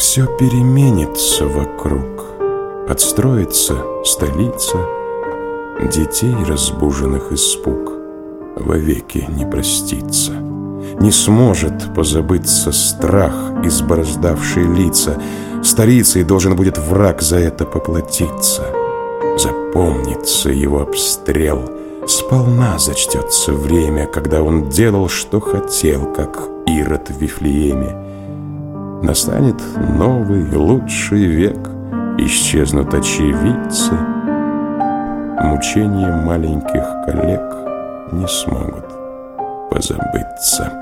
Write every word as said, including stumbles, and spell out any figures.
Все переменится вокруг, отстроится столица, детей, разбуженных испуг, вовеки не простится. Не сможет позабыться страх, избороздавший лица. Старицей должен будет враг за это поплатиться. Запомнится его обстрел, сполна зачтется время, когда он делал, что хотел, как Ирод в Вифлееме. Настанет новый, лучший век, исчезнут очевидцы. Мучения маленьких коллег не смогут позабыться.